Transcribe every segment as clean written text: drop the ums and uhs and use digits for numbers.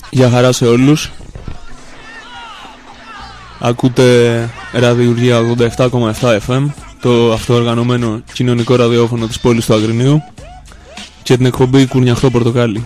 Γεια χαρά σε όλους. Ακούτε ραδιουργία 87,7 FM, το αυτοοργανωμένο κοινωνικό ραδιόφωνο της πόλης του Αγρινίου, και την εκπομπή Κουρνιαχτό Πορτοκάλι.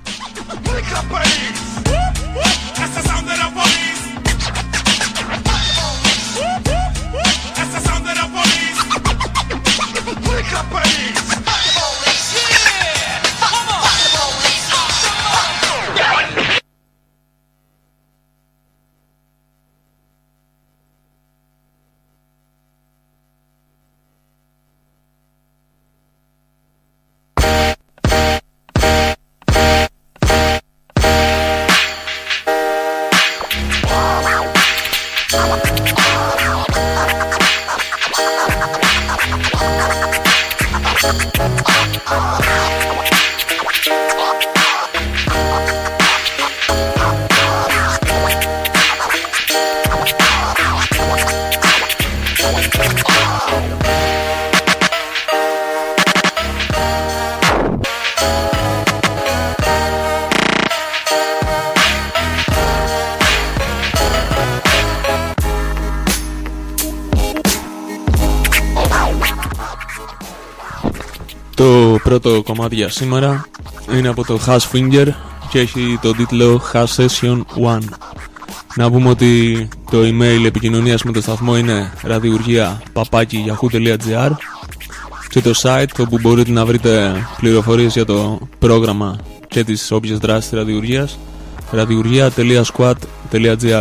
Το πρώτο κομμάτι για σήμερα είναι από το Hash Finger και έχει τον τίτλο Hash Session 1. Να πούμε ότι το email επικοινωνίας με το σταθμό είναι radiurgia@yahoo.gr και το site όπου μπορείτε να βρείτε πληροφορίες για το πρόγραμμα και τις όποιες δράσεις της ραδιουργίας, radiurgia.squad.gr.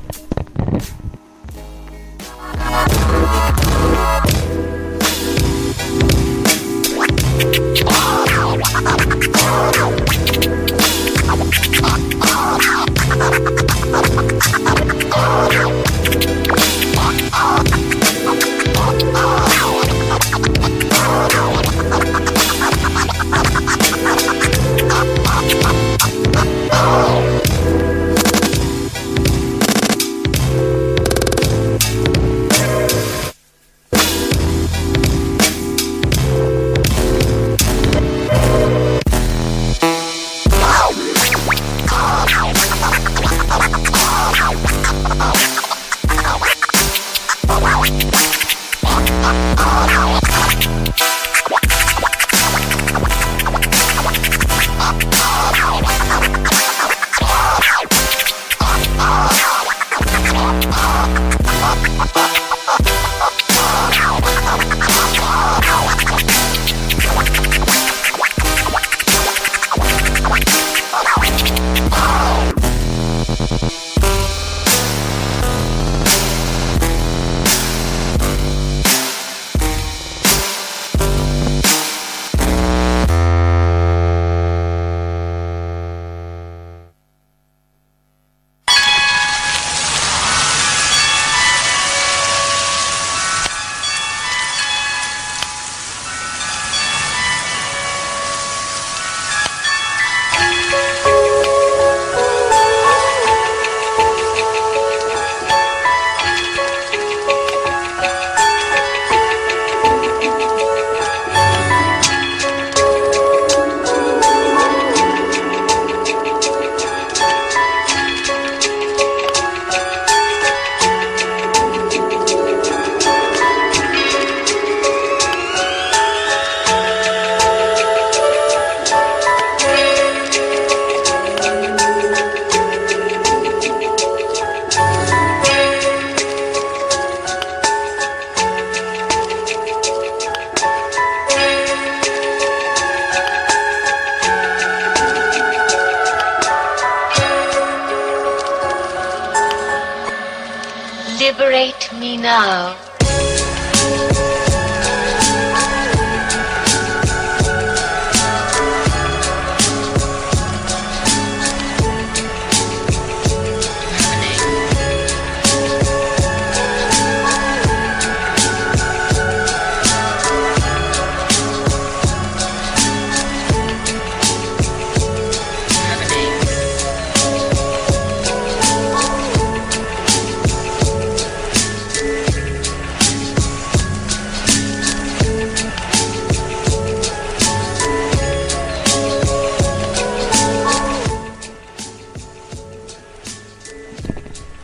Liberate me now.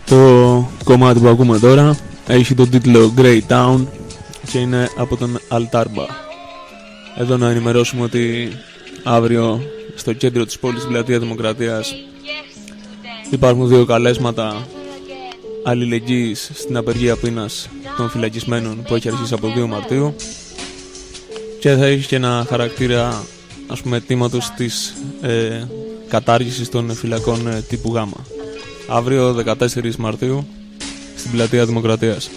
Το κομμάτι που ακούμε τώρα έχει τον τίτλο Grey Town και είναι από τον Altarba. Εδώ να ενημερώσουμε ότι αύριο στο κέντρο της πόλης, στην Πλατεία Δημοκρατίας, υπάρχουν 2 καλέσματα αλληλεγγύης στην απεργία πείνας των φυλακισμένων που έχει αρχίσει από 2 Μαρτίου και θα έχει και ένα χαρακτήρα, ας πούμε, αιτήματος της κατάργησης των φυλακών τύπου Γ. Αύριο 14 Μαρτίου στην Πλατεία Δημοκρατίας.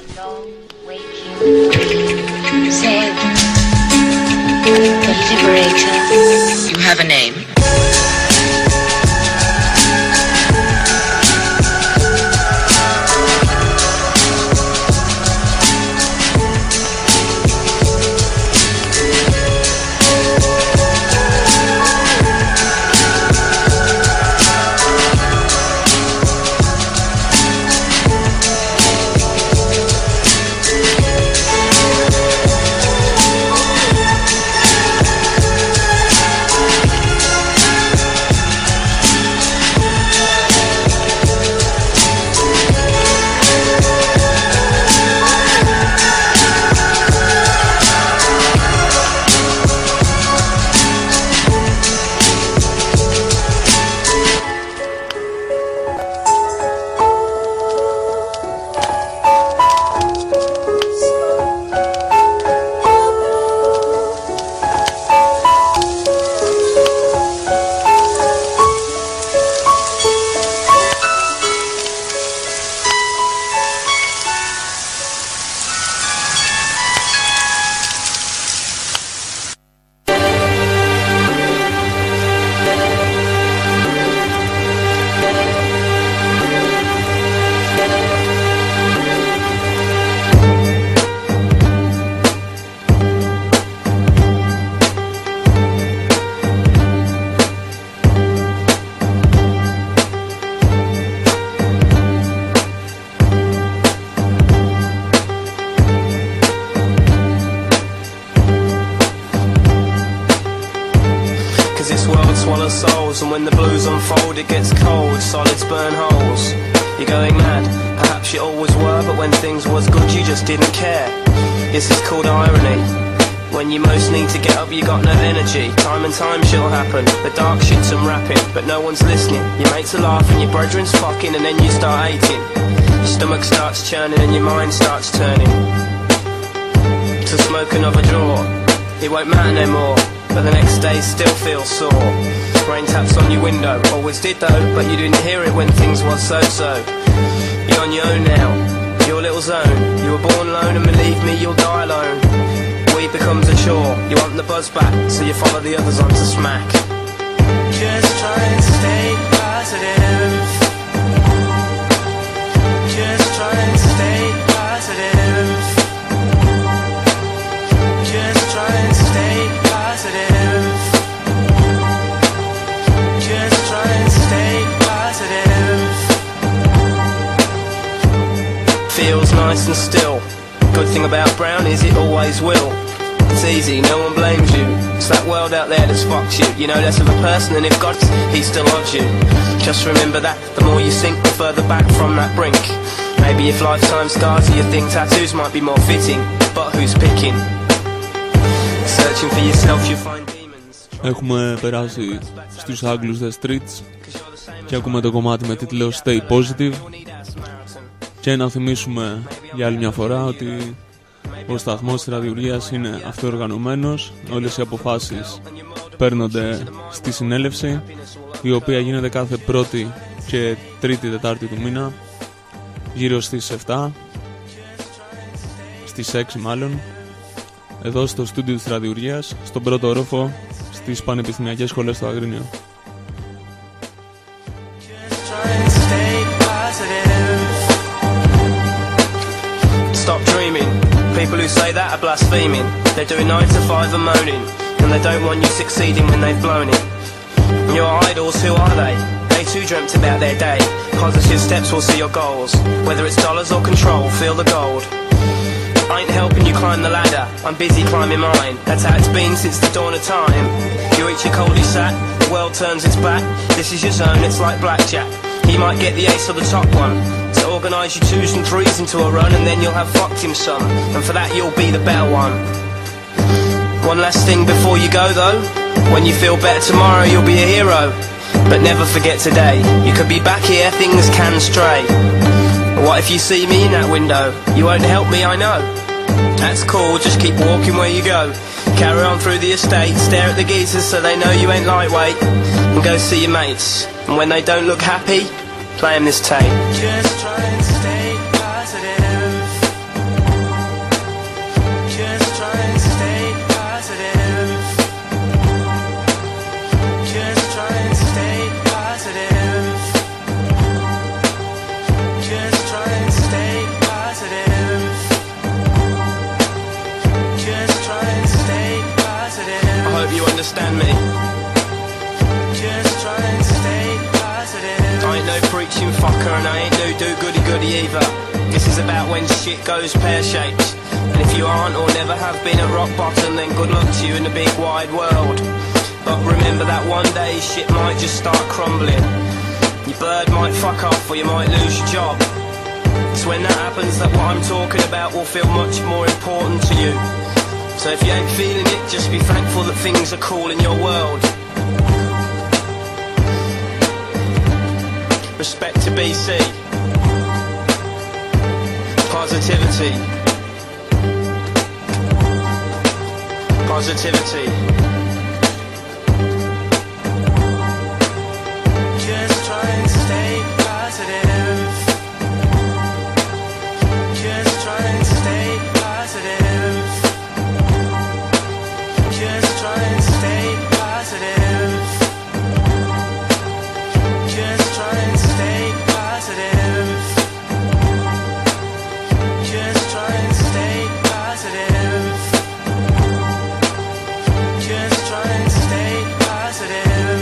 You have a name. Souls, and when the blues unfold it gets cold, solids burn holes. You're going mad, perhaps you always were, but when things was good you just didn't care. This is called irony. When you most need to get up you got no energy. Time and time shit'll happen, the dark shit's rapping, but no one's listening. Your mates are laughing, your brethren's fucking, and then you start hating. Your stomach starts churning and your mind starts turning to smoke another draw. It won't matter no more, but the next day still feels sore. Rain taps on your window, always did though, but you didn't hear it when things was so-so. You're on your own now, your little zone. You were born alone and believe me, you'll die alone. Weed becomes a chore, you want the buzz back, so you follow the others on to smack. Just trying to stay positive. Just trying to stay positive. Just trying to stay positive. Just trying to stay positive. Feels nice and still. Good thing about Brown is it always will. It's easy, no one blames you. It's that world out there that's fucked you. You know less of a person than if God, he still loves you. Just remember that the more you sink, the further back from that brink. Maybe if lifetime scars you think tattoos might be more fitting, but who's picking? Searching for yourself you find demons. Έχουμε περάσει στους Άγγλους The Streets και ακούμε το κομμάτι με τίτλο Stay Positive. Και να θυμίσουμε για άλλη μια φορά ότι ο σταθμός της ραδιουργίας είναι αυτοοργανωμένος. Όλες οι αποφάσεις παίρνονται στη συνέλευση, η οποία γίνεται κάθε πρώτη και τρίτη Τετάρτη του μήνα, γύρω στις 7, στις 6 μάλλον, εδώ στο στούντιο της ραδιουργίας, στον πρώτο όροφο στις πανεπιστημιακές σχολές στο Αγρίνιο. Stop dreaming. People who say that are blaspheming. They're doing 9 to 5 and moaning, and they don't want you succeeding when they've blown it. Your idols, who are they? They too dreamt about their day. Positive steps will see your goals. Whether it's dollars or control, feel the gold. I ain't helping you climb the ladder, I'm busy climbing mine. That's how it's been since the dawn of time. You reach your cul-de-sac, the world turns its back. This is your zone, it's like blackjack. He might get the ace or the top one. So organise your 2s and 3s into a run, and then you'll have fucked him some. And for that you'll be the better one. One last thing before you go though. When you feel better tomorrow you'll be a hero. But never forget today. You could be back here, things can stray. What if you see me in that window? You won't help me, I know. That's cool, just keep walking where you go. Carry on through the estate, stare at the geezers so they know you ain't lightweight. And go see your mates. And when they don't look happy, play them this tape. Just try and stay positive. Just try and stay positive. Just try and stay positive. Just try and stay positive. Just try and stay positive. I hope you understand me. Just try and stay positive. I ain't no preaching fucker and I ain't no do-goody-goody either. This is about when shit goes pear-shaped. And if you aren't or never have been at rock bottom, then good luck to you in the big wide world. But remember that one day shit might just start crumbling. Your bird might fuck off or you might lose your job. It's when that happens that what I'm talking about will feel much more important to you. So if you ain't feeling it, just be thankful that things are cool in your world. Respect to BC. Positivity. Positivity. Just try and stay positive. Just try and stay positive. Just try and stay positive. Just try and stay positive. Just try and stay positive. Just try and stay positive.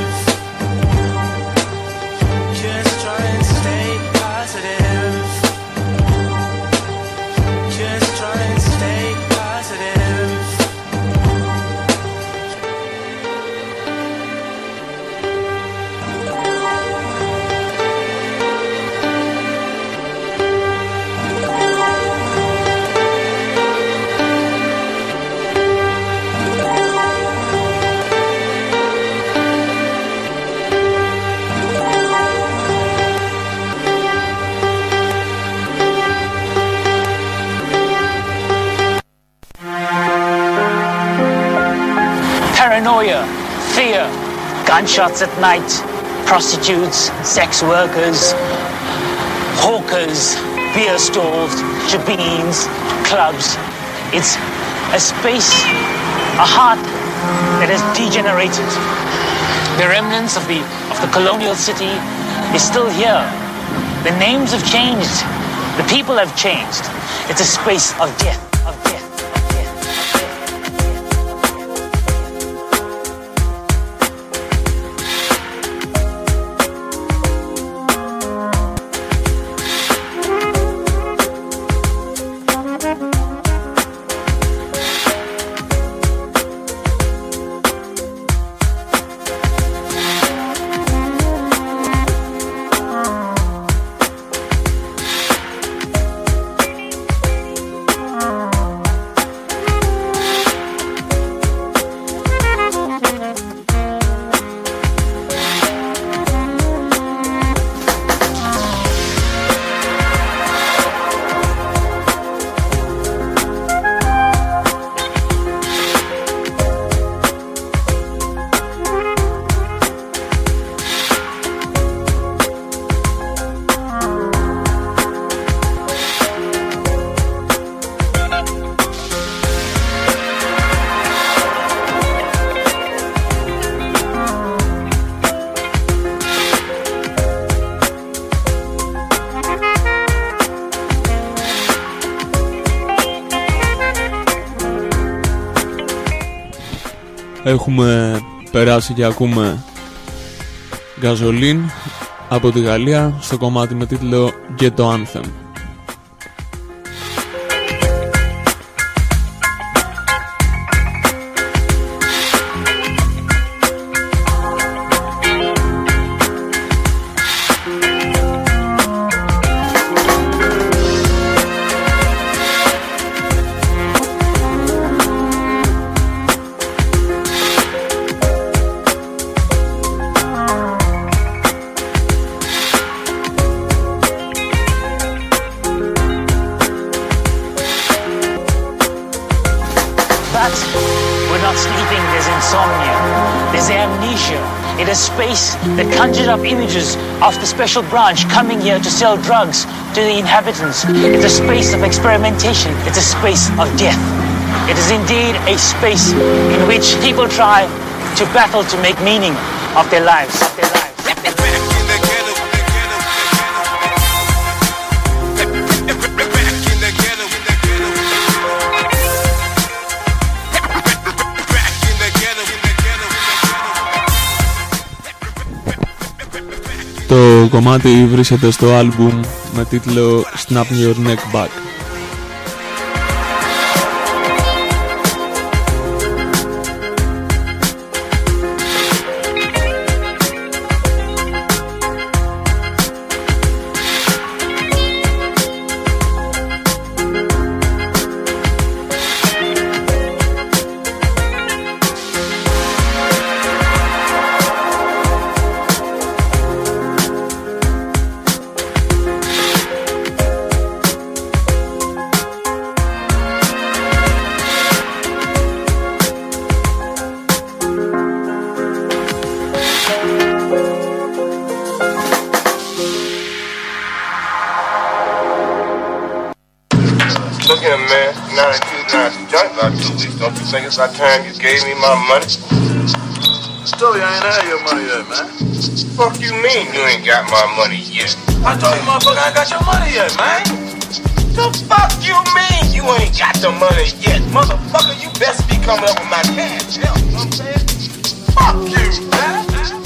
Just try and stay positive. Just try and stay positive. Paranoia, fear, gunshots at night, prostitutes, sex workers, hawkers, beer stalls, shebeens, clubs. It's a space, a heart that has degenerated. The remnants of the colonial city is still here. The names have changed. The people have changed. It's a space of death, of death, of death. Έχουμε περάσει και ακούμε Gasoline από τη Γαλλία στο κομμάτι με τίτλο Ghetto Anthem. is amnesia. It is space that conjures up images of the special branch coming here to sell drugs to the inhabitants. It's a space of experimentation. It's a space of death. It is indeed a space in which people try to battle to make meaning of their lives. Το κομμάτι βρίσκεται στο άλμπουμ με τίτλο Snap Your Neck Back. It's about time you gave me my money. Told you I ain't had your money yet, man. Fuck you mean you ain't got my money yet? I told you, motherfucker, I ain't got your money yet, man. The fuck you mean you ain't got the money yet? Motherfucker, you best be coming up with my cash. Hell, you know what I'm saying? Fuck you, man.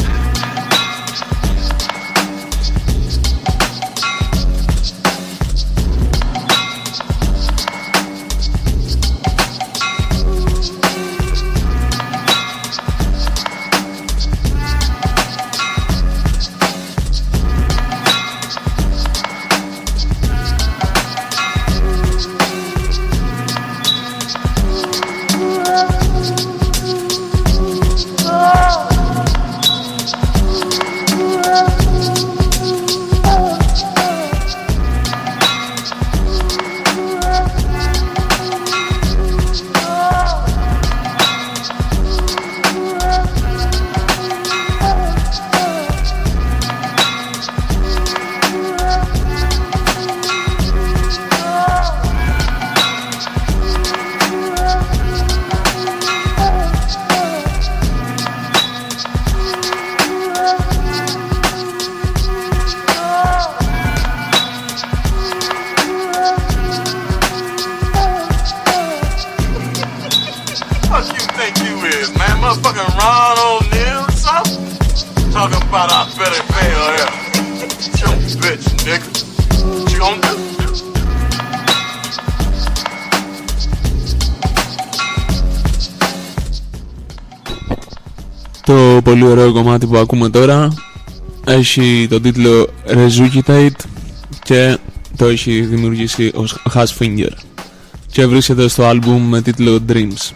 Το πολύ ωραίο κομμάτι που ακούμε τώρα έχει τον τίτλο Resucitate και το έχει δημιουργήσει ο Hashfinger και βρίσκεται στο άλμπουμ με τίτλο Dreams.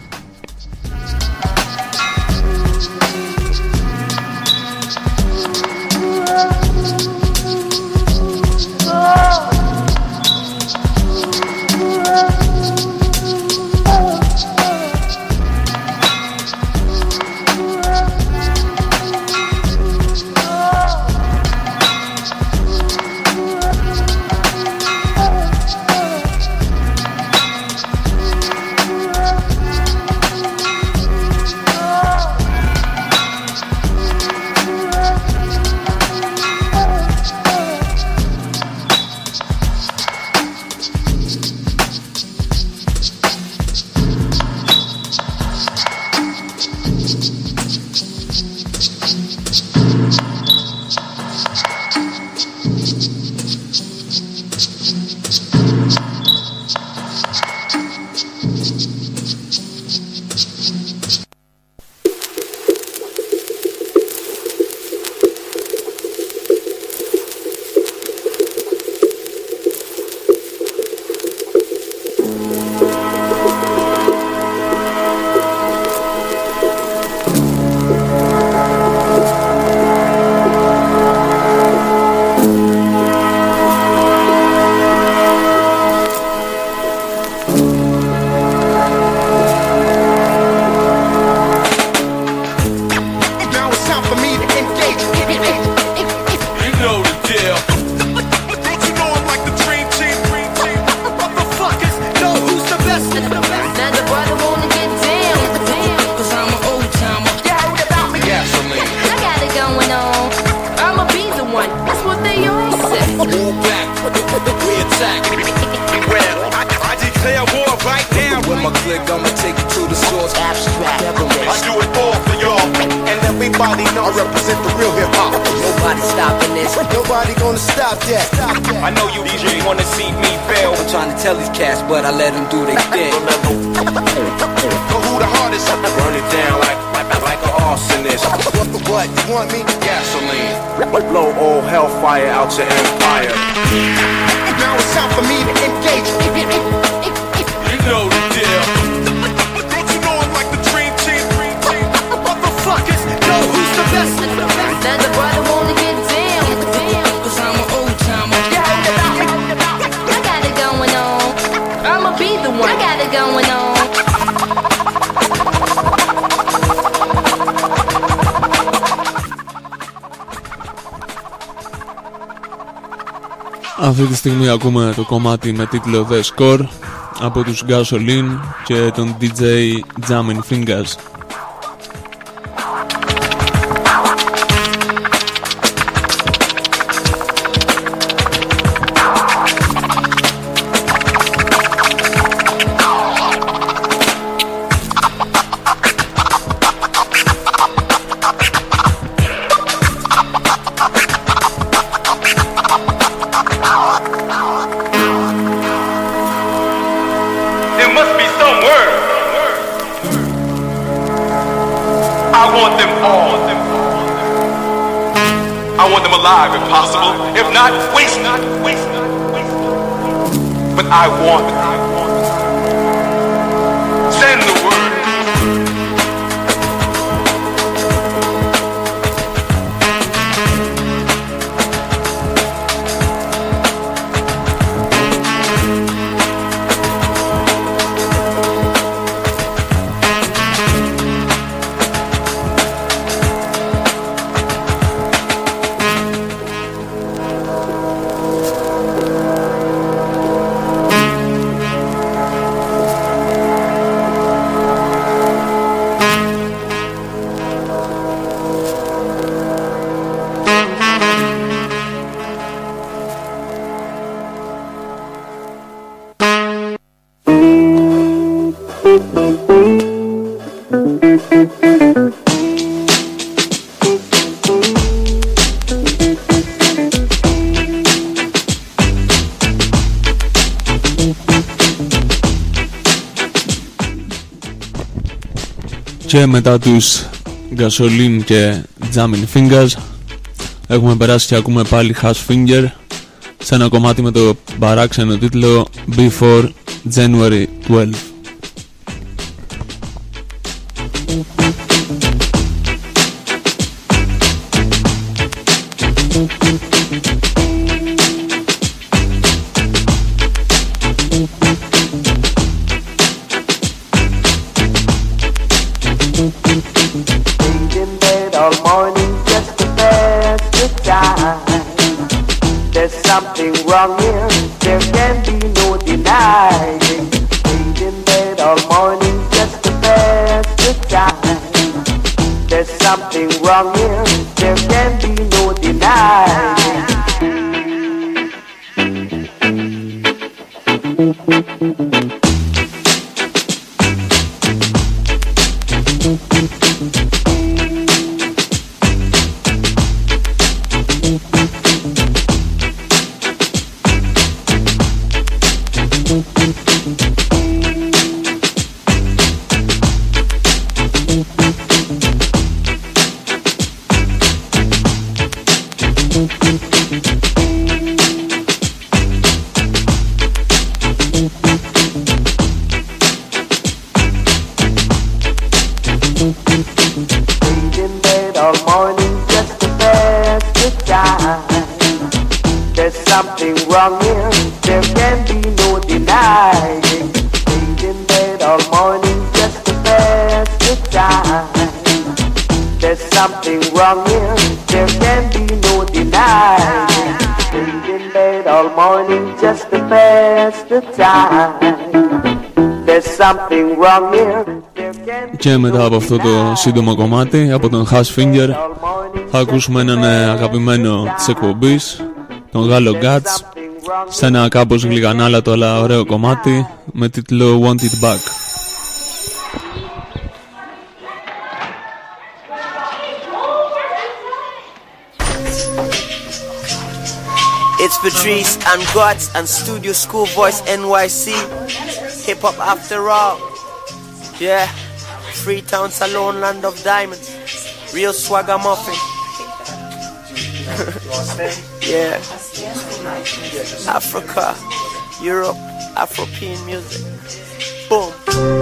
one. That's what they all say. War back, we attack. Beware, I declare war right now. With my click, I'ma take you to the source. Abstract. I do it all for y'all, and everybody know I represent the real hip hop. Nobody stopping this. Nobody gonna stop that. I know you DJ wanna see me fail. I'm trying to tell these cats, but I let them do their thing. Know who the hardest? Run it down like an arsonist. What? You want me? Gasoline. Blow all hellfire out your empire. Now it's time for me to engage. You know the deal. Don't you know I'm like the dream team? Motherfuckers, know who's the best? Now the brother wanna get down. Cause I'm an old timer. I got it going on. I'ma be the one. I got it going on. Αυτή τη στιγμή ακούμε το κομμάτι με τίτλο The Score από τους Gasoline και τον DJ Jammin' Fingers. Alive if possible, if not, waste. But I want. Send the word. Και μετά τους Gasoline και Jammin' Fingers έχουμε περάσει και ακούμε πάλι Hash Finger σε ένα κομμάτι με το παράξενο τίτλο Before January 12. Και μετά από αυτό το σύντομο κομμάτι από τον Hashfinger θα ακούσουμε έναν αγαπημένο της εκπομπής, τον Γάλλο Guts, σε ένα κάπως γλυκανάλατο αλλά ωραίο κομμάτι με τίτλο Want It Back. It's Patrice and Guts and Studio School Voice NYC. Hip hop after all. Yeah. Freetown Salon, land of diamonds. Real swagger muffin. Yeah. Africa, Europe, Afropean music. Boom.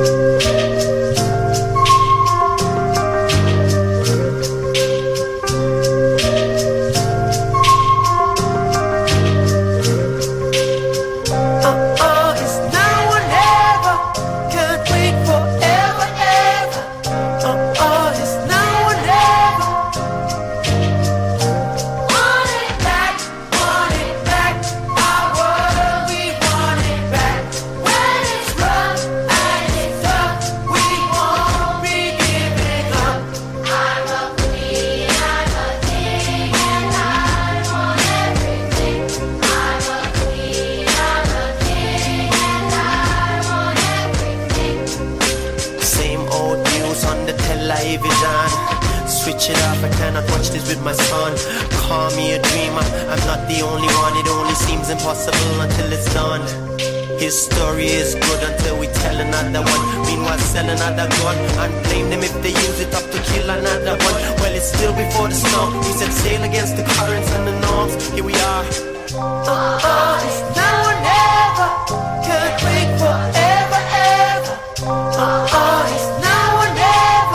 With my son, call me a dreamer. I'm not the only one, it only seems impossible until it's done. His story is good until we tell another one. Meanwhile sell another gun and blame them if they use it up to kill another one. Well, it's still before the storm. We said sail against the currents and the norms. Here we are. It's now or never. Can't wait forever, ever. It's now or never.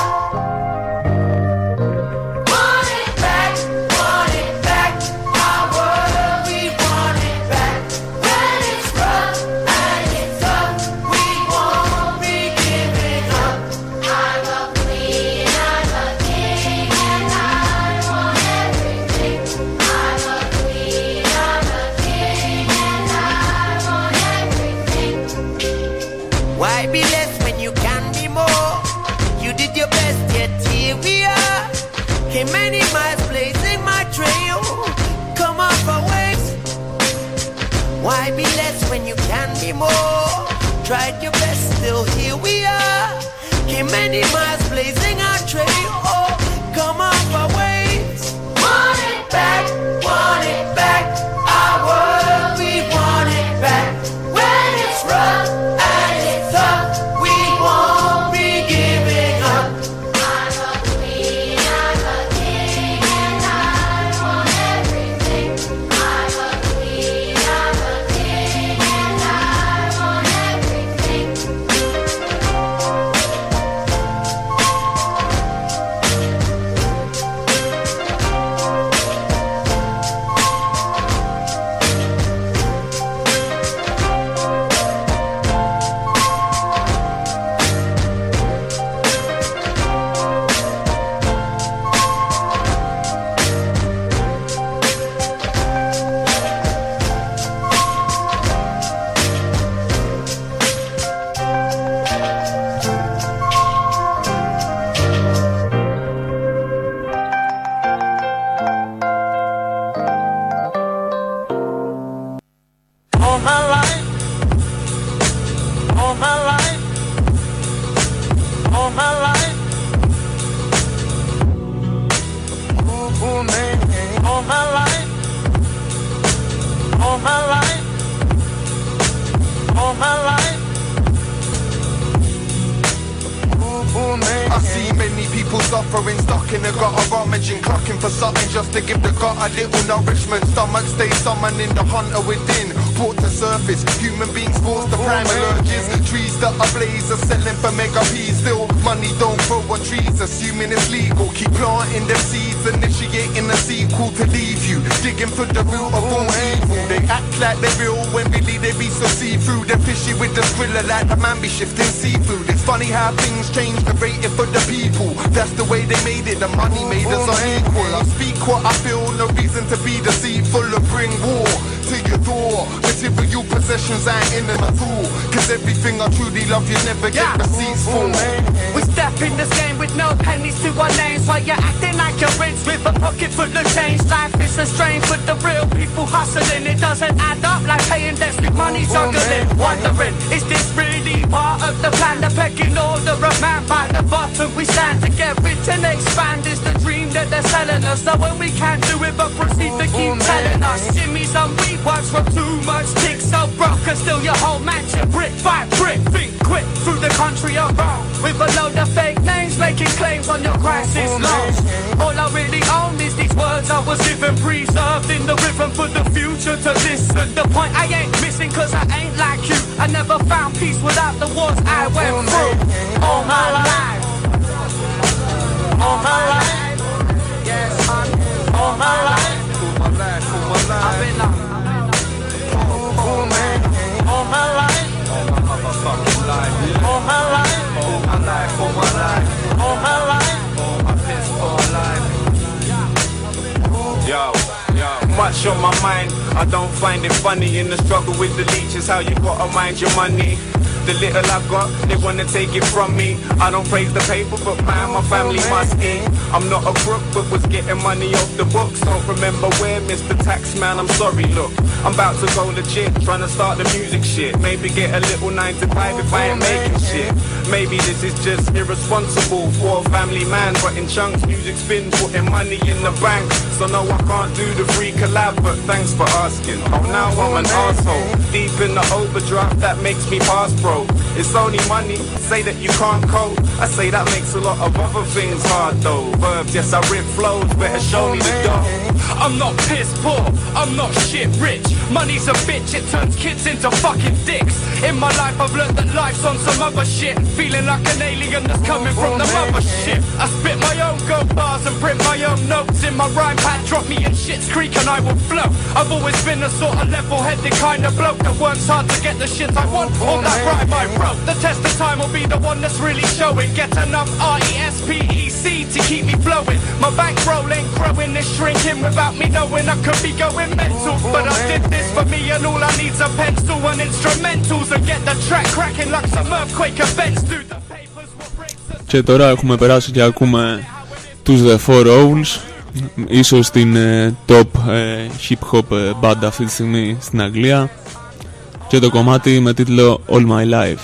Many miles blazing my trail. Come off our waves. Why be less when you can be more? Tried your best, still here we are. Came many miles blazing our trail. Oh, come off our waves. Want it back, want it back. Our world, we want it back. When it's rough and it's tough, we won't be giving up. suffering, stuck in the gutter, rummaging, clucking for something just to give the gut a little nourishment. Stomach stays summoning the hunter within, brought to surface. Human beings forced to primal urges. Trees that are blaze are selling for mega P's. Still, money don't grow on trees, assuming it's legal. Keep planting them seeds, initiating a sequel to leave you digging for the root of all evil. They act like they're real when really they be so see-through. They're fishy with the thriller like the man be shifting seafood. It's funny how things change the rating for the people. That's the way they made it, the money made us unequal. I speak what I feel, no reason to be deceitful or bring war to your door. Material possessions ain't in them at all, cause Cause everything I truly love, you never get receipts for. We step in this game with no pennies to our names, while you're acting like you're rich with a pocket full of change. Life is a strange, but the real people hustling, it doesn't add up like paying debts with money juggling. Wondering, is this really part of the plan? The pecking order of man by the bottom we stand to get rich and expand is the dream that they're selling us. So when we can't do it but proceed to keep telling us, Jimmy some weed works from too much tick, so broke and still your whole mansion brick by brick. Think quick through the country around with a load of fake names making claims on your crisis loans. All I really own is these words I was given, preserved in the rhythm for the future to listen. The point I ain't missing cause I ain't like you. I never found peace without the wars I went through. All my life, all my life, yes son, all my life, all my life, all my life. I've been like, oh man, all my life, all my motherfucking life, all my life, all my life, all my life, all my life, all my piss poor life. Yo, much on my mind, I don't find it funny. In the struggle with the leeches, how you gotta mind your money. The little I've got, they wanna take it from me. I don't praise the paper, but man, my family must eat. I'm not a crook, but was getting money off the books. Don't remember where, Mr. Taxman, I'm sorry, look. I'm about to go legit, trying to start the music shit. Maybe get a little 9 to 5 if I ain't making shit. Maybe this is just irresponsible for a family man, but in chunks, music spins, putting money in the bank. So no, I can't do the free collab, but thanks for asking. Oh, now I'm an arsehole, deep in the overdraft, that makes me pass pro. It's only money, say that you can't code. I say that makes a lot of other things hard though. Verbs, yes I rip flows, better show me the dough. I'm not piss poor, I'm not shit rich. Money's a bitch, it turns kids into fucking dicks. In my life I've learned that life's on some other shit, feeling like an alien that's coming from the mothership. I spit my own go bars and print my own notes in my rhyme pad. Drop me in shit's creek and I will float. I've always been a sort of level-headed kind of bloke that works hard to get the shit I want. All that rhyme I wrote, the test of time will be the one that's really showing. Get enough RESPEC to keep me flowing. My bankroll ain't growing, it's shrinking without me knowing. I could be going mental, but I did this for me and all I need's a pencil and instrumentals and get the track cracking like some earthquake events. Do the papers will break. Και τώρα έχουμε περάσει και ακούμε τους The Four Owls, ίσως την top hip-hop μπάντα αυτή τη στιγμή στην Αγγλία, και το κομμάτι με τίτλο All My Life.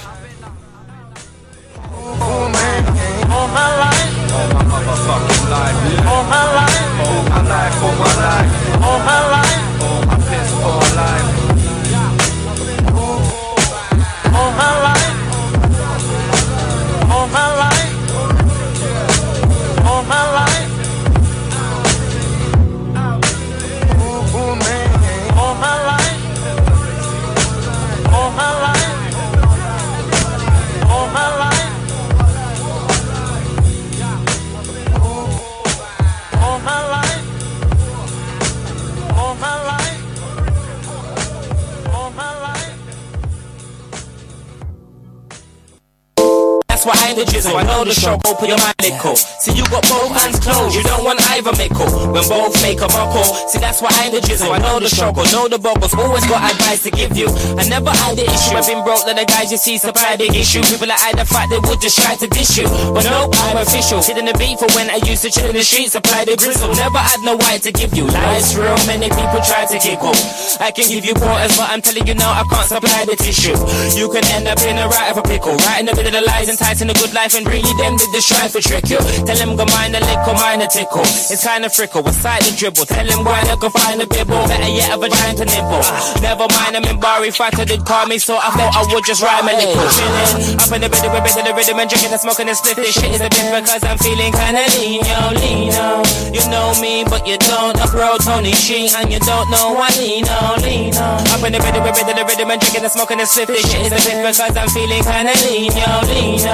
That's why I ain't the jizzle, I know the show, go put your mind nickel. See you got both hands closed, you don't want either mickle. When both make a buckle, see that's why I ain't the jizzle, I know the struggle, know the buckles. Always got advice to give you, I never had the issue. I've been broke, that the guys you see supply the issue. People that hide the fact they would just try to dish you, but no, I'm official. Sitting the beat for when I used to chill in the streets, apply the grizzle. Never had no why to give you. Life's real, many people try to giggle. I can give you quarters, but I'm telling you now I can't supply the tissue. You can end up in a right of a pickle, right in the middle of the lies, enticing a good life, and really them did the strive for trick you. Tell them go mind a lick or mind a tickle. It's kinda frickle, a side the dribble. Tell them why they go find a bibble. Better yet of a giant to nibble. Never mind, I'm in Bari, fighter did call me, so I thought I would just rhyme a little. Chillin' up in the rhythm, we're to the rhythm and drinking and smoking and split. This shit is a bit because I'm feeling kinda lean, yo, lean, yo. You know me, but you don't. Up road Tony Sheen, and you don't know why lean, oh, lean, oh. Up in the rhythm, we're to the rhythm and drinking and smoking and split. This shit is a bit because I'm feeling kinda lean, yo, lean, yo.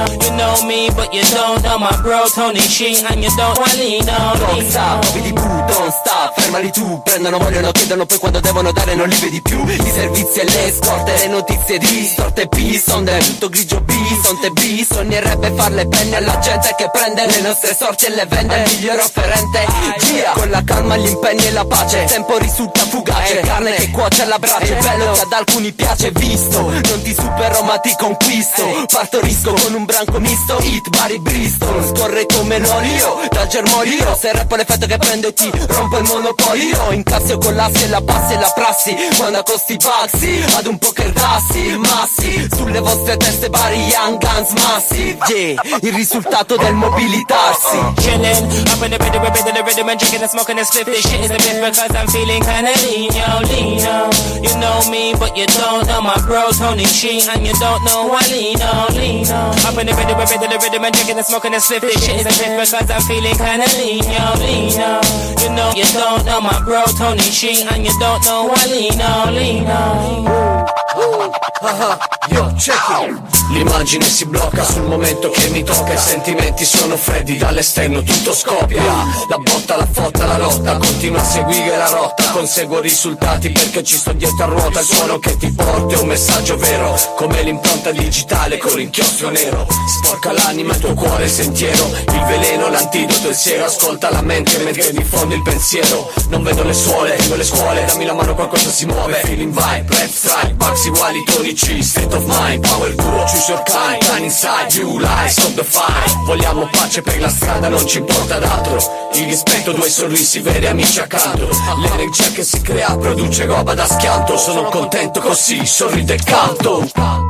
You know me, but you don't know my bro Tony Sheen, and you don't want Lino. Don't stop, muovi di più, don't stop, fermali tu. Prendono, vogliono, chiedono, poi quando devono dare non li vedi più. I servizi e le scorte, le notizie di storte P-Sonde, tutto grigio B-Sonte bisognerebbe far le penne alla gente che prende le nostre sorti e le vende. Il miglior offerente, via, con la calma, gli impegni e la pace. Il tempo risulta fugace, carne che cuoce alla brace. Bello che ad alcuni piace visto, non ti supero ma ti conquisto. Partorisco con un branco misto, hit, Bari, Bristol. Scorre come l'olio, dal germoglio. Se rappo l'effetto che prendo e ti rompo il monopolio. Incassio con l'assi e la bassa e la prassi. Quando accosti i baxi, ad un poker dassi, massi. Sulle vostre teste Bari, Young Guns, Massive. Yeah, il risultato del mobilitarsi. Chillin', up in the rhythm and drinking and smoking and spliff. This shit is a bit because I'm feeling kinda Lino. You know me, but you don't know my bro Tony Sheen, and you don't know why Lino. Up in the rhythm and drinking and smoking and spliff. This shit is a bit because I'm feeling kinda Lino. You know you don't know my bro Tony Sheen, and you don't know why Lino. Yo, check it. L'immagine si blocca sul momento che mi tocca. I sentimenti sono freddi, dall'esterno tutto scoppia. La botta, la fotta, la lotta, continua a seguire la rotta. Conseguo risultati perché ci sto dietro a ruota. Il suono che ti porta è un messaggio vero, come l'impronta digitale con l'inchiostro nero. Sporca l'anima, il tuo cuore il sentiero. Il veleno, l'antidoto, il siero. Ascolta la mente mentre diffondi il pensiero. Non vedo le suole, vedo le scuole. Dammi la mano, qualcosa si muove. Feeling vibe, red strike, Baxi uguali, Tony C, state of mind, power duo, choose your kind, time inside you, lie, stop the fight. Vogliamo pace per la strada, non ci importa d'altro. Il rispetto, due sorrisi, veri amici accanto. L'energia che si crea produce roba da schianto. Sono contento così, sorrido e canto.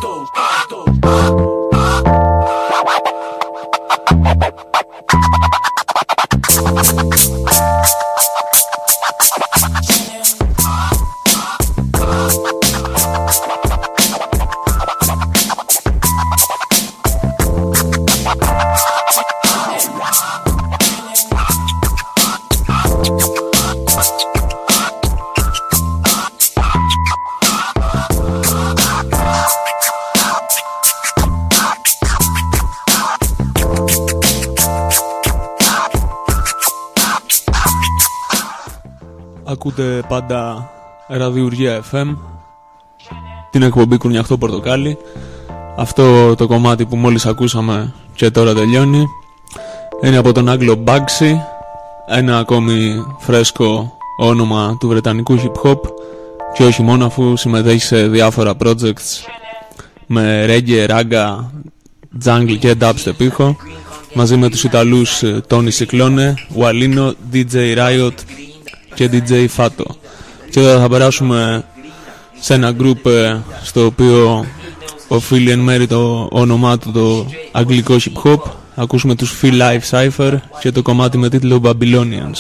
Ακούτε πάντα ραδιουργία FM, την εκπομπή Κουρνιαχτό Πορτοκάλι. Αυτό το κομμάτι που μόλις ακούσαμε και τώρα τελειώνει είναι από τον Άγγλο Bugsy, ένα ακόμη φρέσκο όνομα του βρετανικού hip hop, και όχι μόνο, αφού συμμετέχει σε διάφορα projects με reggae, ragga, jungle και dubstep ήχο, μαζί με τους Ιταλούς Tony Ciclone, Walino, DJ Riot και DJ Fato. Και τώρα θα περάσουμε σε ένα group στο οποίο οφείλει εν μέρει το όνομά του το αγγλικό hip hop. Ακούσουμε τους Feel Life Cypher και το κομμάτι με τίτλο Babylonians.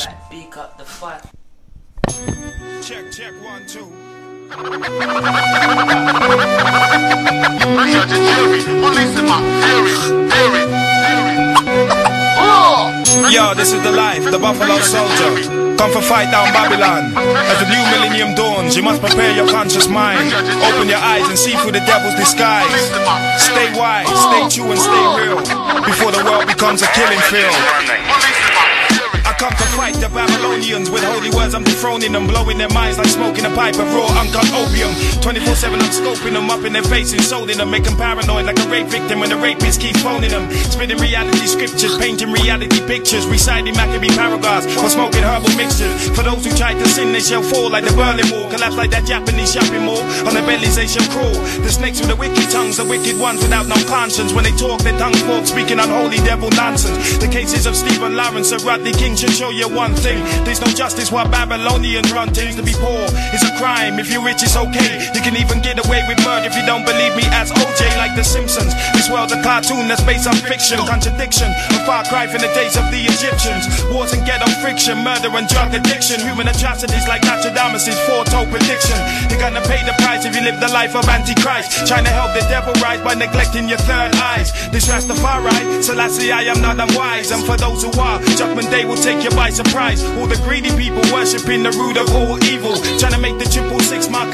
Yo, this is the life, the Buffalo Soldier. Come for fight down Babylon. As the new millennium dawns, you must prepare your conscious mind. Open your eyes and see through the devil's disguise. Stay wise, stay true and stay real, before the world becomes a killing field. I come to fight the Babylonians with holy words. I'm dethroning them, blowing their minds like smoking a pipe of raw uncut opium. 24/7 I'm scoping them up in their faces, solding them, making paranoid like a rape victim when the rapist keeps phoning them. Spitting reality scriptures, painting reality pictures, reciting Maccabee paragraphs or smoking herbal mixtures. For those who try to sin, they shall fall like the Berlin Wall, collapse like that Japanese shopping mall. On their bellies they shall crawl. The snakes with the wicked tongues, the wicked ones without no conscience. When they talk, their tongues fork, speaking unholy devil nonsense. The cases of Stephen Lawrence or Rodney King should show you one thing: there's no justice while Babylonians run things. To be poor is a crime. If you're rich, it's okay. You can even get away with murder if you don't believe me. As OJ, like The Simpsons. This world's a cartoon that's based on fiction. Contradiction, a far cry from the days of the Egyptians. Wars and ghetto friction, murder and drug addiction. Human atrocities like Nostradamus' foretold prediction. You're gonna pay the price if you live the life of Antichrist. Trying to help the devil rise by neglecting your third eyes. This Rastafari, Selassie, I am not unwise. And for those who are, Judgment Day will take you by surprise. All the greedy people worshipping the root of all evil, trying to make the 666 mark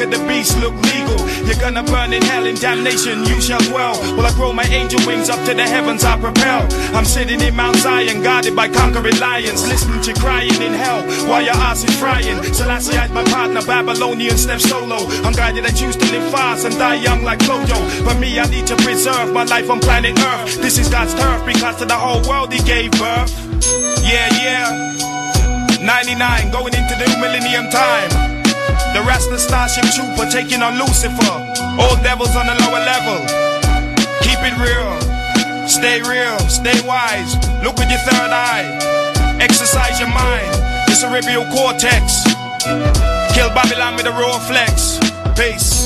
of the beast look legal. You're gonna burn in hell, in damnation you shall dwell. While I grow my angel wings up to the heavens I propel. I'm sitting in Mount Zion, guarded by conquering lions, listening to crying in hell while your ass is frying. Selassie is my partner, Babylonian step solo. I'm guided, I choose to live fast and die young like Flojo. But me, I need to preserve my life on planet Earth. This is God's turf, because to the whole world he gave birth. Yeah, yeah. 99, going into the new millennium time. The Rasta Starship Trooper taking on Lucifer. All devils on the lower level. Keep it real, stay wise. Look with your third eye. Exercise your mind, the cerebral cortex. Kill Babylon with a raw flex. Peace.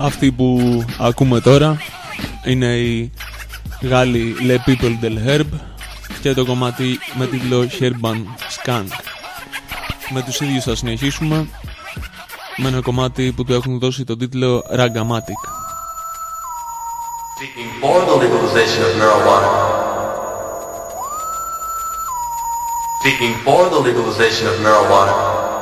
Αυτοί που ακούμε τώρα είναι οι Γάλλοι Le People del Herb και το κομμάτι με τίτλο Herban Skunk. Με τους ίδιους θα συνεχίσουμε με ένα κομμάτι που του έχουν δώσει τον τίτλο Ragamatic. Speaking for the legalization of marijuana. Speaking for the legalization of marijuana.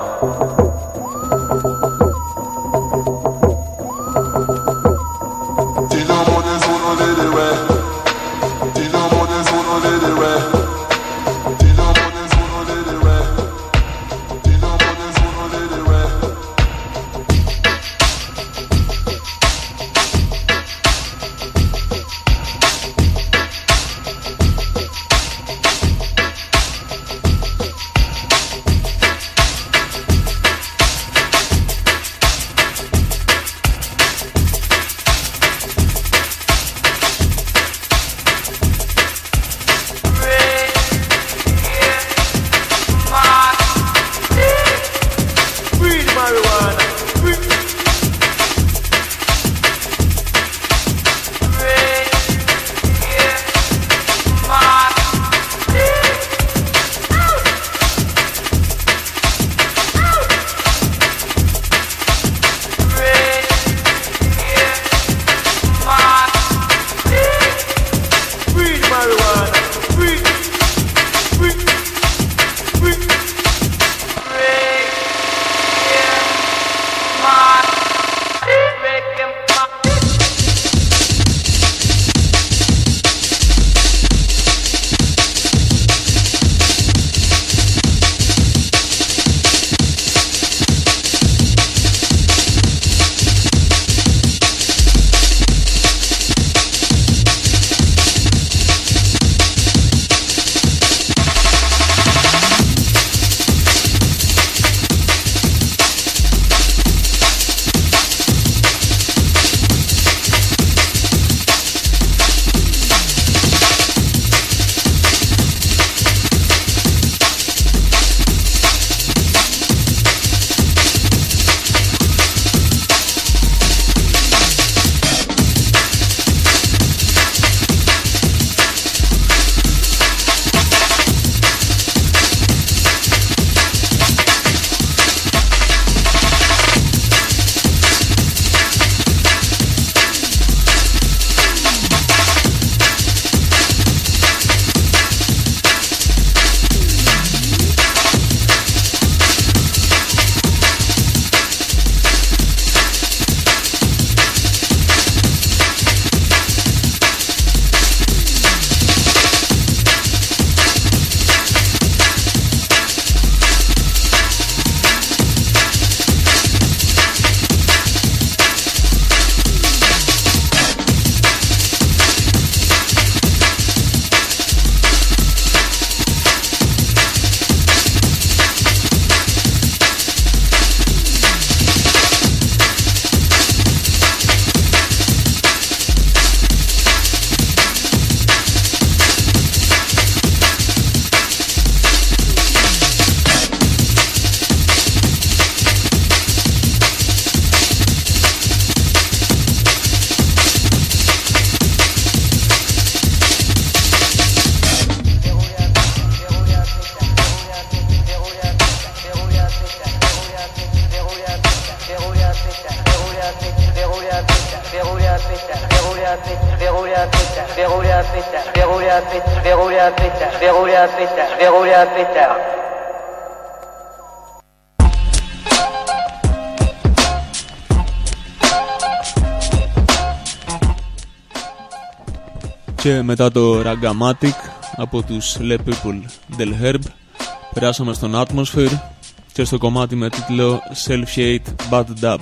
Και μετά το Ragamatic από τους Le People del Herb περάσαμε στον Atmosphere και στο κομμάτι με τίτλο Self-Hate Bad Dub.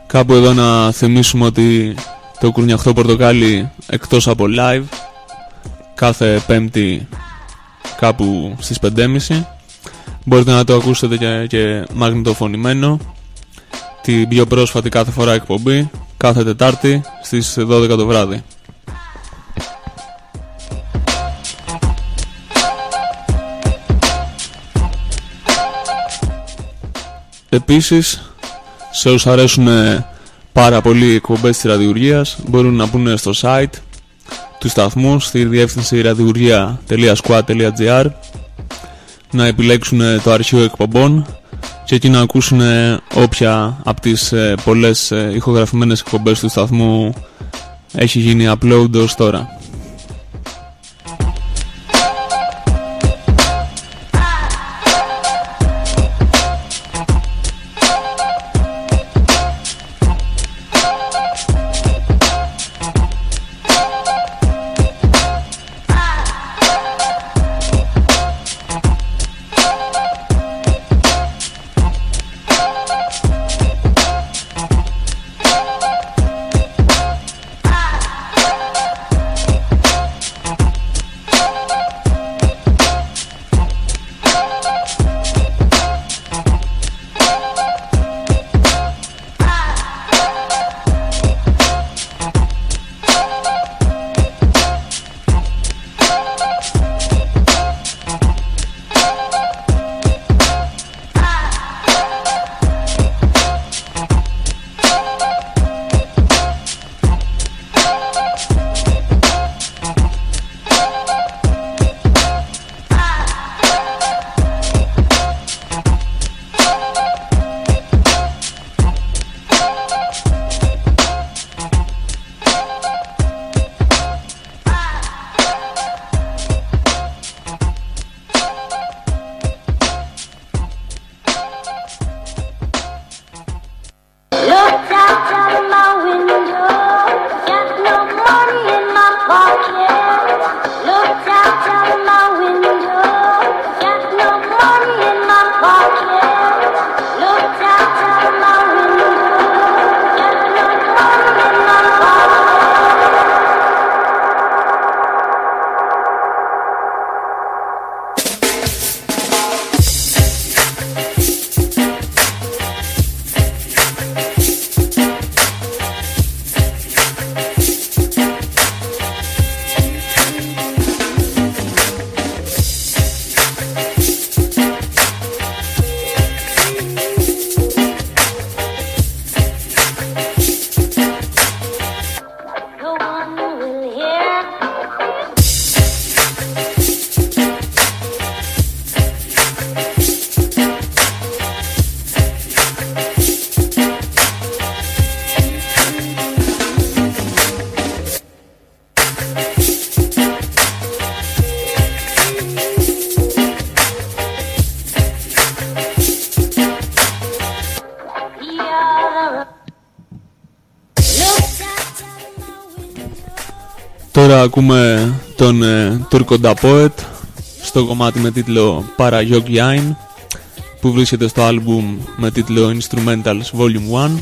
Κάπου εδώ να θυμίσουμε ότι το Κουρνιαχτό Πορτοκάλι εκτός από live κάθε Πέμπτη κάπου στις 5.30 μπορείτε να το ακούσετε και μαγνητοφωνημένο, την πιο πρόσφατη κάθε φορά εκπομπή κάθε Τετάρτη στις 12 το βράδυ. Επίσης, σε όσους αρέσουν πάρα πολύ οι εκπομπές της ραδιουργίας μπορούν να μπουν στο site του σταθμού στη διεύθυνση radiurgia.squad.gr, να επιλέξουν το αρχείο εκπομπών και εκεί να ακούσουν όποια από τις πολλές ηχογραφημένες εκπομπές του σταθμού έχει γίνει upload ως τώρα. Τώρα ακούμε τον Τούρκο Da Poet στο κομμάτι με τίτλο Parayok Yain που βρίσκεται στο άλμπουμ με τίτλο Instrumentals Volume 1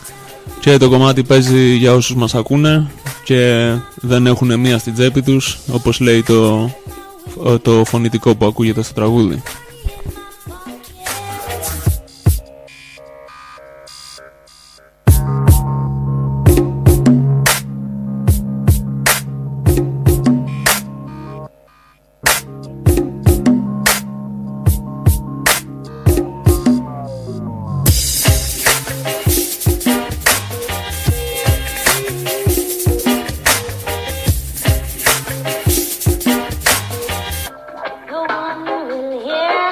και το κομμάτι παίζει για όσους μας ακούνε και δεν έχουν μία στην τσέπη τους, όπως λέει το φωνητικό που ακούγεται στο τραγούδι. Yeah.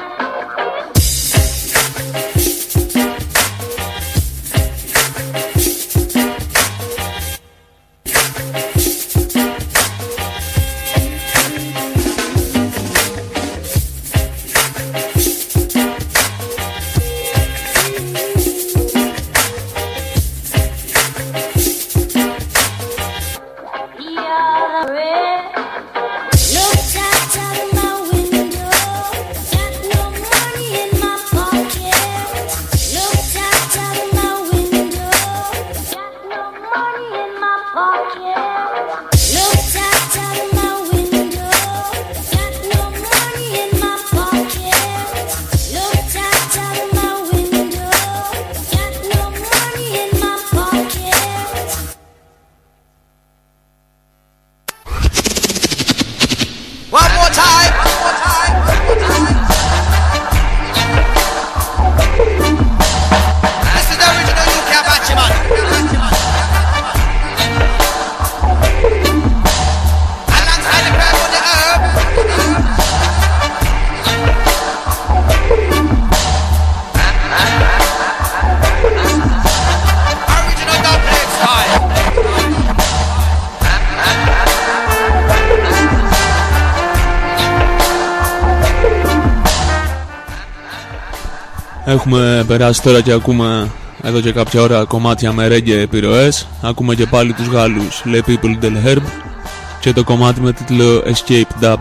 Έχουμε περάσει τώρα και ακούμε εδώ και κάποια ώρα κομμάτια με reggae επιρροές. Ακούμε και πάλι τους Γάλλους Les People Del Herb και το κομμάτι με τίτλο Escape Dub.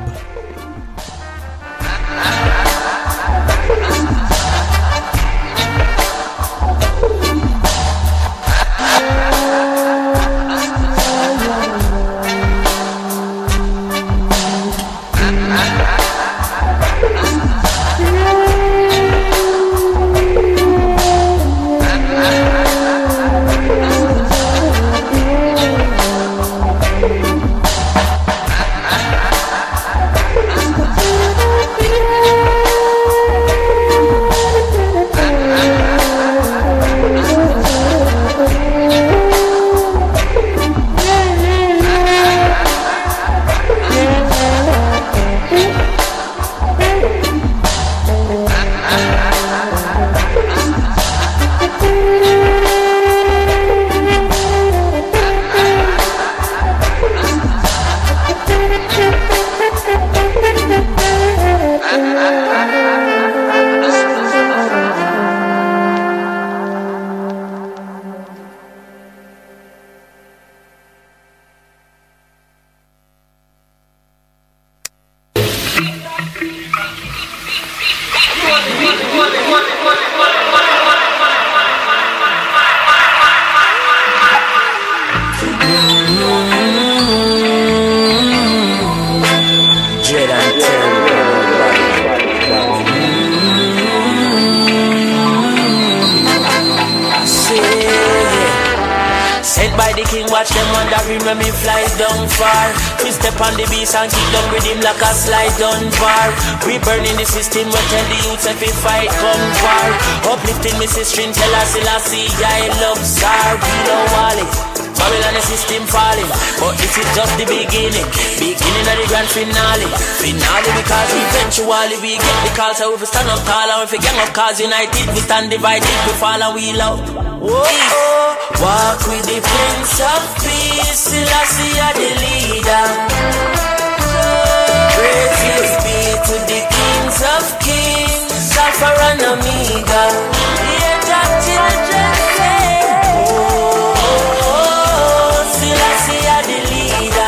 Eventually we get the call, so if we stand up tall and if we gang up cause united, we stand divided, we fall and we love. Walk with the Prince of Peace, Selassie are the leader. Praises be to the Kings of Kings, Alpha and Omega. Yeah, Jack children say, Selassie are the leader.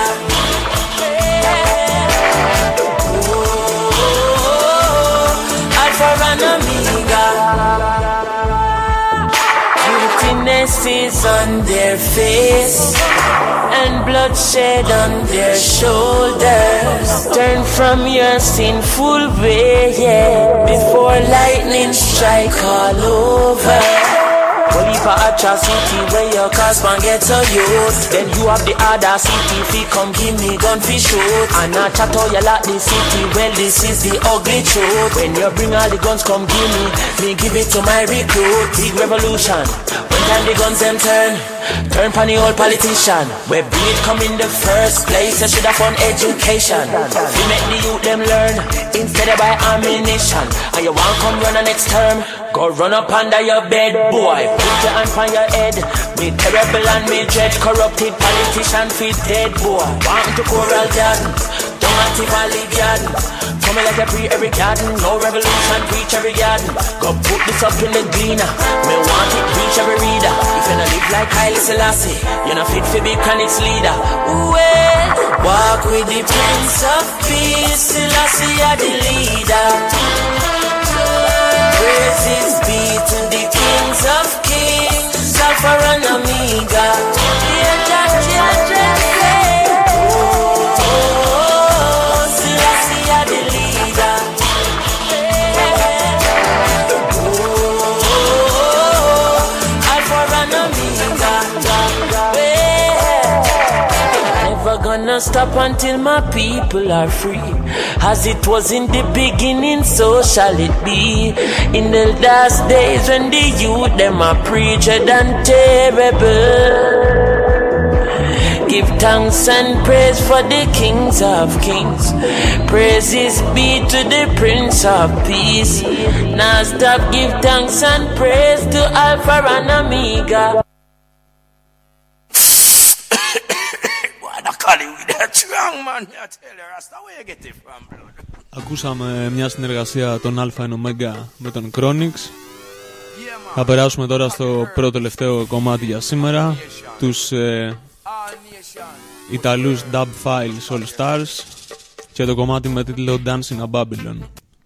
Guiltiness is on their face and bloodshed on their shoulders. Turn from your sinful way, yeah, before lightning strike all over. Only for atrocity where your cause man get to youth. Then you have the audacity fi come give me gun fi shoot. And I chat all you like the city. Well this is the ugly truth. When you bring all the guns come give me give it to my recruit. Big revolution. When time the guns them turn pan the old politician. Where bring it come in the first place. You should have found education. We make the youth them learn instead of buy ammunition. And you want come run the next term, go run up under your bed, boy. Put your hand on your head. Me terrible and me dread. Corrupted politician fit dead, boy. Want to Coral Garden, don't anti-Valley Garden. Coming like a free every garden. No revolution, preach every garden. Go put this up in the gleaner. Me want it, reach every reader. If you not live like Haile Selassie, you're not fit for big Chronixx leader. Well, walk with the Prince of Peace, Selassie are the leader. Praises be to the Kings of Kings, Alpha and Omega. Yeah, wanna stop until my people are free. As it was in the beginning, so shall it be. In the last days when the youth them are preached and terrible. Give thanks and praise for the kings of kings. Praises be to the Prince of Peace. Now stop, give thanks and praise to Alpha and Omega. Ακούσαμε μια συνεργασία των Alpha and Omega με τον Chronix. Θα περάσουμε τώρα στο πρώτο τελευταίο κομμάτι για σήμερα, τους Ιταλούς Dub Files All Stars και το κομμάτι με τίτλο Dancing a Babylon.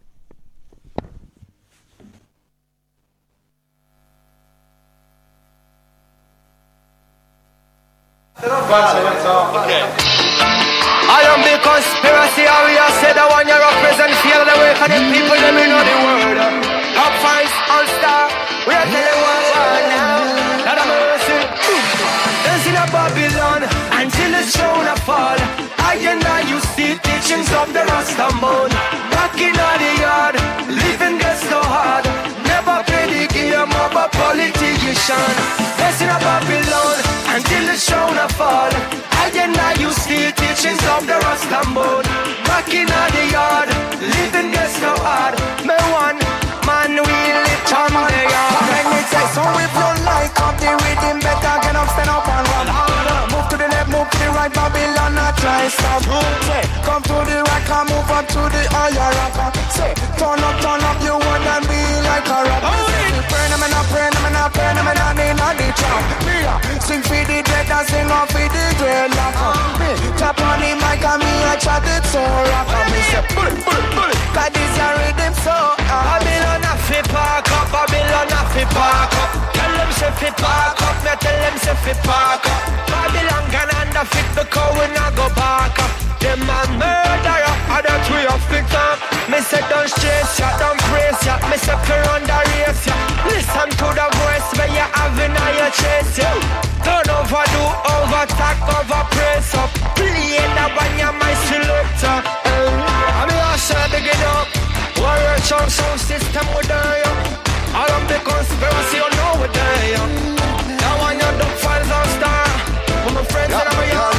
I am the conspiracy area, say the one you represent, feel the way, 'cause the people them in know the word. Top five, all star, we are telling one now. Not a mercy. Dancing a Babylon until it's shown a fall. I and I, you see teachings of the Rastaman. Rocking on the yard, living gets so hard. Never play the game of a politician. Dancing a Babylon until it's shown a fall. I and I, you see teachings of the Rastaman. Rocking on the yard, living gets so hard. Me one man will live on the yard. Let me say, so if you like up the rhythm, better get up, stand up and run harder. Move to the left, move to the right, Babylon, not try stop. Say, come to the right, come move up to the higher rocker. Say, turn up, you want and be like a rocker. Say, pray them and I pray them and I pray them and I need not the trap. Me sing for the dead and sing off for the dreadlocker. Me tap on the mic and me I chat it so rocker. Me say, bullet, cause this a rhythm so Babylon a fi park up, Babylon a fi park up. Tell them say fi park up, me tell them say fi park up. Babylon gone under fit because we not go back up. Them a murderer, other three of victim. Me say don't stress ya, don't praise ya. Me say fi run the race ya. Listen to the voice when you having a your chase ya. Don't overdo, overtalk, overpraise up. Play the one you my selector. I mean I say begin up. Warrior sound system we there. All of the conspiracy you know we there. That one you don't find some star. For my friends and I'm a young.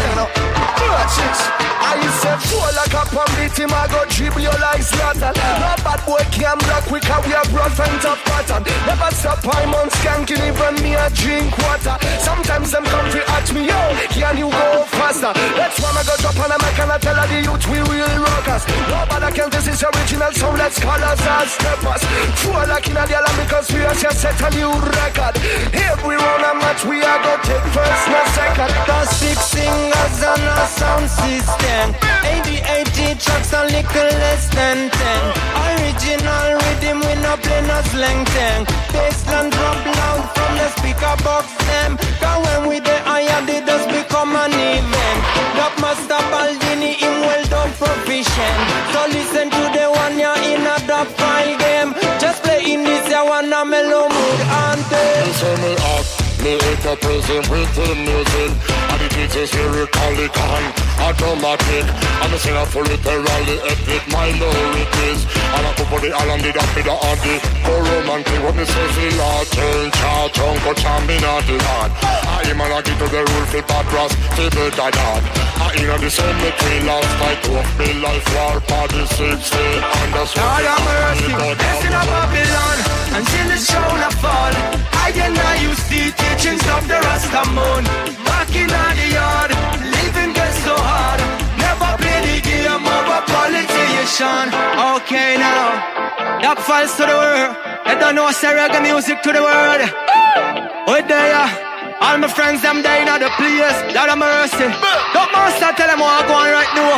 I said fool like a pump the team I go dribble you like slaughter. No bad boy can block quick and we are broad friends of pattern. Never stop I'm on skanking even me a drink water. Sometimes them come to at me yo, can you go faster? That's why I go drop on a mic and I tell her the youth we real rockers. Nobody can this is original so let's call us as steppers. Fool like in a the alarm because we are just set a new record. Every round a match we are go take first no second. The 6 singers and a sound system. 80 tracks a little less than 10. Original rhythm we no play no slang tang. Bassline drop loud from the speaker box them. Cause when we the higher they just become an event. Dub Master Baldini him well done proficient. So listen to the one you in a dub file game. Just play in this ya one a mellow mood anthem. Me hit a prison with the music. And the DJ's lyrical automatic. And the singer for literally epic. My lyric is. And I put for the island did up with the addy. Go romantic what me say feel hard. Turn charge on go champion at the heart. I am a get to the rule for bad brass. Table that hard. I in the cemetery last fight of me life war party 16. And that's what Lord have mercy. Dancing a Babylon until the show na fall. I and I you see teachings of the Rastaman. Walking on the yard, living gets so hard. Never play the game of a politician. Okay now, that falls to the world. They don't know say reggae music to the world. Oh there, all my friends them dying at the place. Lord have mercy. Don't master tell them what I'm going right now.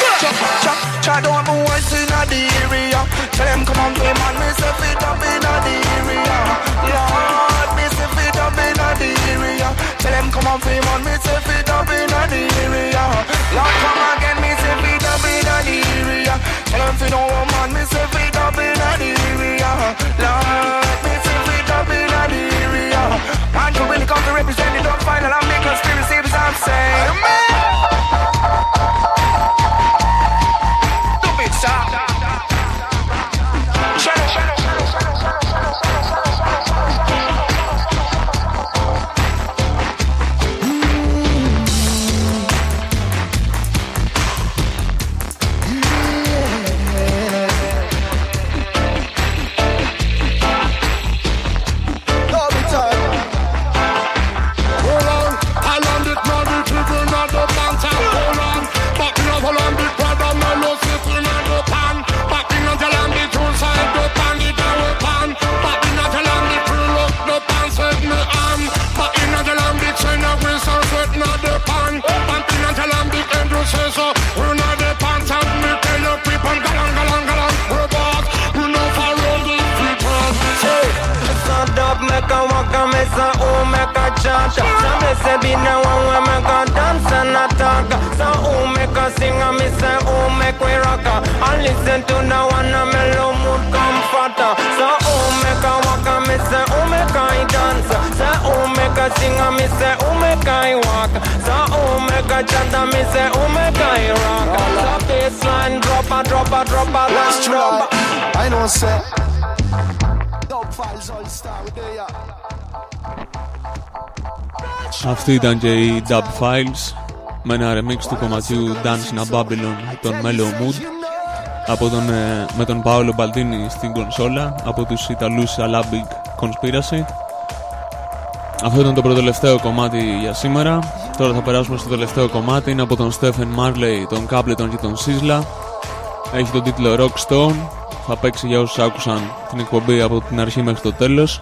Try to have a voice in the area. Tell them come on, play man, me say fit up in the area. Lord, me say fit up in the area. Tell them come on, play man, me say fit up in the area. Lord, come again, me say fit up in the area. Tell them fit no man, me say fit up in the area. Lord, me say fit up in the area. Man, you really come to represent the dog final and make conspiracy, I'm saying. chant. Some me say be no one when me go dance and attack. So who make us sing and me say who make we rock. And listen to the one and me low mood comforter. So who make a walk and me say who make I dance. So who make a sing and me say who make I walk. So who make a chant and me say who make I rock. So bassline drop a drop a drop a Let's try. I know say Dub Files all star with the Αυτή ήταν και η Dub Files με ένα remix του κομματιού Dance in a Babylon, τον Mellow Mood με τον Paolo Baldini στην κονσόλα από τους Ιταλούς Alabic Conspiracy. Αυτό ήταν το προτελευταίο κομμάτι για σήμερα. Τώρα θα περάσουμε στο τελευταίο κομμάτι. Είναι από τον Stephen Marley, τον Capleton και τον Sizzla. Έχει τον τίτλο Rockstone. Θα παίξει για όσους άκουσαν την εκπομπή από την αρχή μέχρι το τέλος.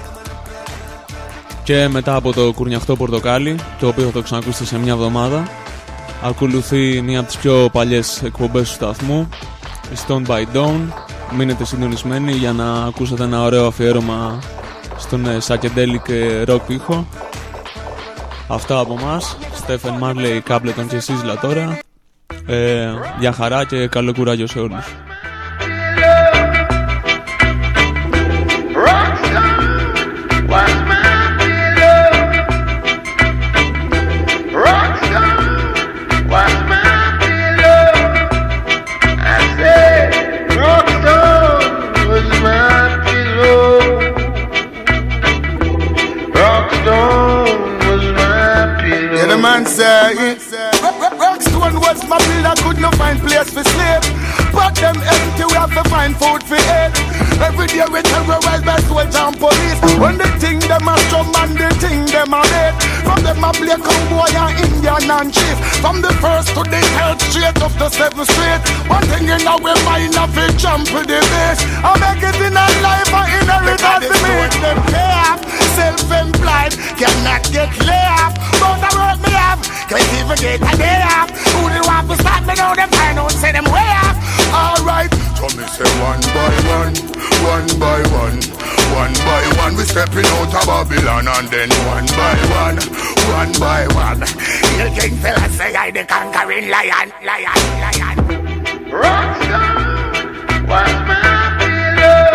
Και μετά από το κουρνιαχτό πορτοκάλι, το οποίο θα το ξανακούσετε σε μια εβδομάδα, ακολουθεί μια από τις πιο παλιές εκπομπές του σταθμού, η Stone by Dawn. Μείνετε συντονισμένοι για να ακούσετε ένα ωραίο αφιέρωμα στον psychedelic rock ήχο. Αυτά από μας, Stephen Marley, Capleton και Sizzla τώρα. Για χαρά και καλό κουράγιο σε όλους. Rockstone was my pillar, could not find place for sleep. But them empty, we have to find food for eat. Every day we terrorize by soldiers and police. When they think them a strum and they think them a dead. From them a play cowboy and Indian and chief. From the first to the third straight up to 7th street. One thing in our mind of it jump with the base. I make it in a life and inheritance to me. Them pay off, self-employed, cannot get laid off. But the work me have, can't even get a day off. Who they want to start me now, them find out, say them way off. Alright, so me say one by one, one by one, one by one. We stepping out of Babylon and then one by one, one by one. You king fella say I the conquering lion, lion, lion. Rockstar, what's my pillow?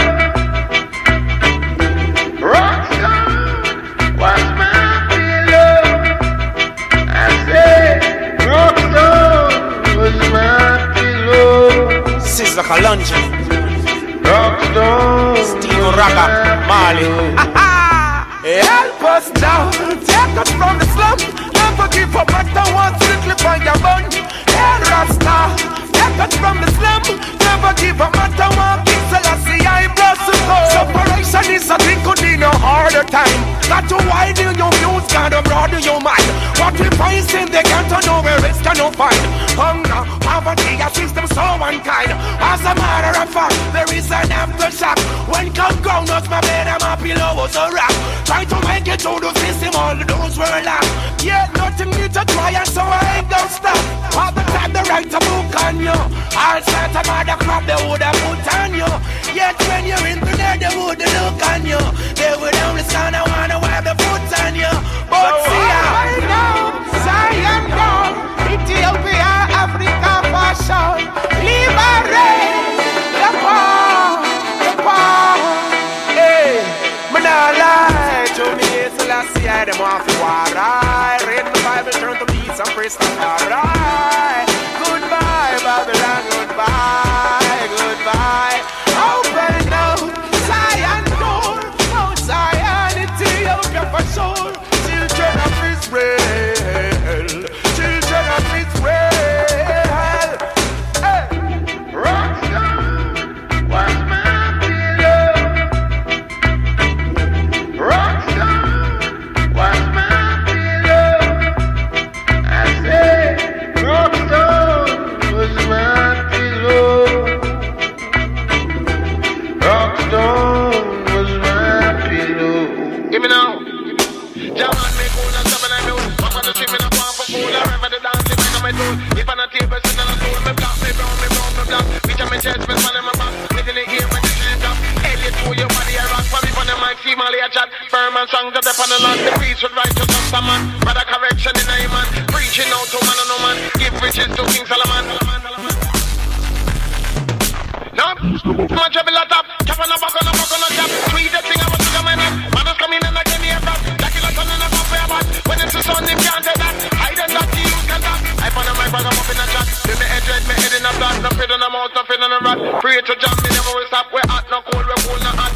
Rockstar, what's my pillow? I say, Rockstar was my pillow. Sizzla Kalonji, Rockstar, Steve Raga, Mali. Help us now, take us from the slum. Never give up after one strictly for your bun. Hey Rasta, take us from the slum. Never give up after one King Selassie I bless you. Separation is a thing could be no harder time. Got to widen your views, got to broaden your mind. What we find in the ghetto, nowhere else can no find. Hunger, poverty, a system so unkind. As a matter of fact, there is an aftershock. When come groundnuts, my bed and my pillow was a rock. Try to make it through the system, all of those were locked. Yet nothing need to try, and so I ain't gonna stop. All the time they write a book on you. All sorts of other crap they would have put on you. Yet when you're in there, they would look on you. They would only stand and wanna wipe the foot on you. But so see right now, Zion down, Ethiopia, Africa, fashion, liberate the poor, the poor. Hey, man, I lie to me, Selassie, I them off the war. I read the Bible, turn to peace and praise the Lord. Goodbye, Babylon, goodbye, goodbye. Open now, Zion door, Mount Zion, Ethiopia for sure. Children of Israel, children of Israel. Hey, Rockstar, what's my pillow? Rockstar, what's my pillow? I say, Rockstar was my pillow. Rockstar was my pillow. Give me now. Jaman me cool and seven and mute. I'm on the street, me not want for fool. I remember the dancing when I'm a tool. If on a table, sit on a stool. Me black, me brown, me brown, me black. Bitch, I'm in chest, me span in my back. Within the ear, when the shit drop. Elliot, pull your body, I rock. For me, for the mic, female, I chat. Firm and songs are up on the land. The peace with righteous just a man. Brother correction in a man. Preaching out to man and no man. Give riches to King Solomon. No, much of a lot up. Cap on a buck on a chop. Tweet the thing I was to the man. Mothers come in and I can hear that. Jackie like on a cup for your butt. When it's the sun, they can't take that. I don't got to use can that. I found my brother up in a chat. Till me head in a blast. No feed on a mouth, no feed on a rat. Pray to jam, me never will stop. We're hot, no cold, we're cool, no hot.